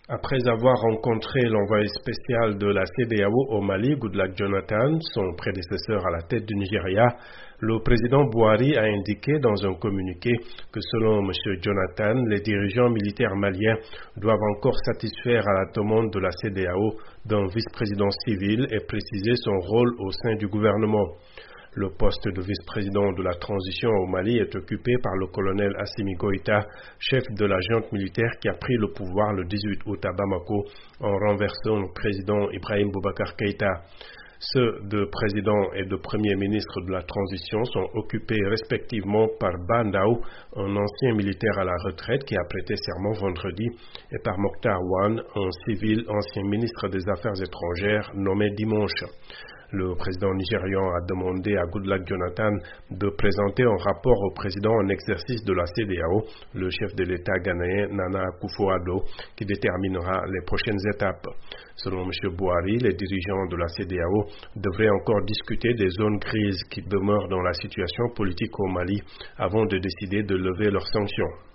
Après avoir rencontré l'envoyé spécial de la CEDEAO au Mali, Goodluck Jonathan, son prédécesseur à la tête du Nigeria, le président Buhari a indiqué dans un communiqué que selon M. Jonathan, les dirigeants militaires maliens doivent encore satisfaire à la demande de la CEDEAO d'un vice-président civil et préciser son rôle au sein du gouvernement. Le poste de vice-président de la transition au Mali est occupé par le colonel Assimi Goïta, chef de la junte militaire qui a pris le pouvoir le 18 août à Bamako en renversant le président Ibrahim Boubacar Keïta. Ceux de président et de premier ministre de la transition sont occupés respectivement par Bandao, un ancien militaire à la retraite qui a prêté serment vendredi, et par Mokhtar Wan, un civil ancien ministre des Affaires étrangères nommé dimanche. Le président nigérian a demandé à Goodluck Jonathan de présenter un rapport au président en exercice de la CEDEAO, le chef de l'État ghanéen Nana Akufo-Addo, qui déterminera les prochaines étapes. Selon M. Buhari, les dirigeants de la CEDEAO devraient encore discuter des zones grises qui demeurent dans la situation politique au Mali avant de décider de lever leurs sanctions.